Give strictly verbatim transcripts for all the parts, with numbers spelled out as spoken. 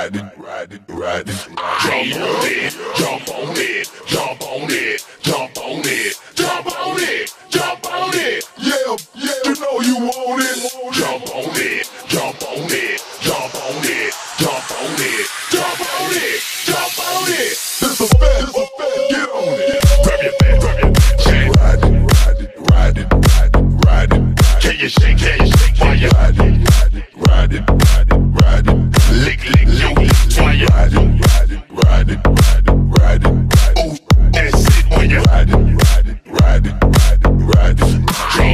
ride it, ride it, ride it. Jump on it, jump on it, jump on it, jump on it, jump on it, jump on it. Yeah, yeah, you know you want it. Jump on it, jump on it, jump on it, jump on it, jump on it, jump on it. This a fat, this a fat, get on it. Grab your fat, grab your fat, shake. Ride it, ride it, ride it, ride it, ride it. Can you shake, can you shake while you ride it, ride it, ride it, ride it, ride it. Lick, lick, lick, lick while you ride it, ride it, ride it, ride it, ride it. Ooh, that's it when you ride it, ride it, ride it, ride it, ride it.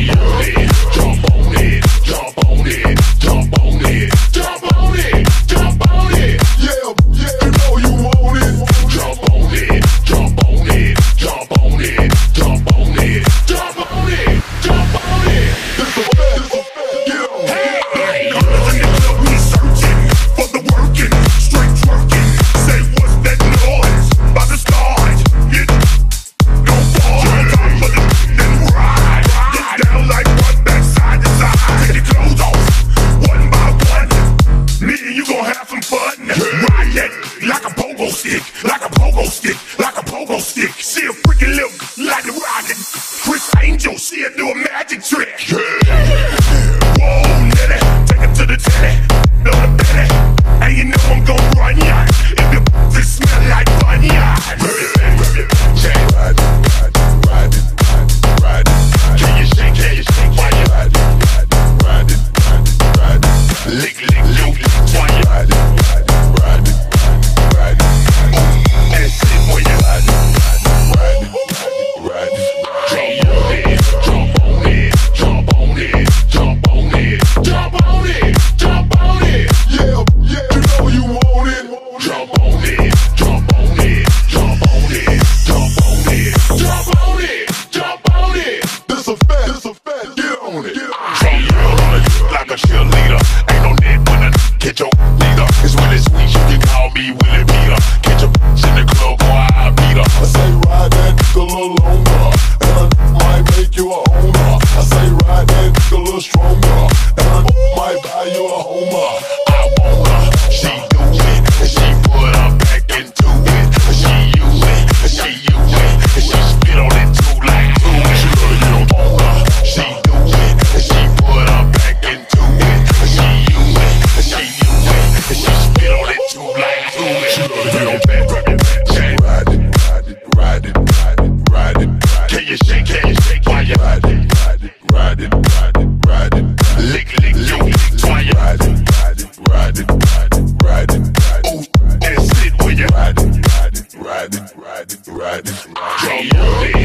Jump on it, jump on it, jump on it, jump on it, jump on it, jump on it. Yeah, yeah, you know you want it. Jump on it, jump on it, jump on it, jump on it, jump on it, jump on it. This a fat, this a fat, get on it. Hey, girls in the club, we searching for the working, straight twerking. Say what's that noise? By the stars, get go far. On top of the then ride, get down like one back side to side. Take your clothes off, one by one. Me and you gon' have some fun. Ride that like a pogo stick, like a pogo stick, like a pogo stick. She a freaking little like the rocket. Chris Angel, she'll do a magic trick. Whoa, nitty, take it to the titty, on the belly. And you know I'm gon' run ya if your pussy smell like bunya. Ride it, ride it, ride it, ride it, ride it. Can you shake, can you shake while you ride it, ride it, ride it, ride it. Lick, lick, lick, lick while you ride it, ride it, ride it, ride it. That's it when you ride it, ride it, ride it, ride it. Jump on it, jump on it, jump on it, jump on it, jump on it. Yeah, yeah, you know you want it. Jump on it, jump on it, jump on it, jump on it, jump on it, jump on it. This a fat, this a fat, get on it. Some girl on it like a cheerleader. Ain't no net when I catch your leader. It's when it's sweet, you can call me Willie Peter. Catch a bitch in the club, boy, I beat her. I say ride that dick a little longer, and I might make you a owner. I say ride that dick a little stronger, and I might buy you a Homer. I want her, she do it, and she put her back into it. She use it, and she use it, and she spit on it too like two. She love you don't want her, she do it, and she put her back into it. She use it, and she use it, and she spit on it too like two. She love you don't back, grab your back, shake. Ride it, ride it, ride it, ride it, ride it, ride it. Can you shake, can you shake while you ride it, ride it, ride it, ride it, ride it. Lick, lick, lick, lick while you ride it, ride it, ride it, ride it, ride it, ride it. Ooh, that's it when you ride it, ride it, ride it, ride it, ride it. Jump on it.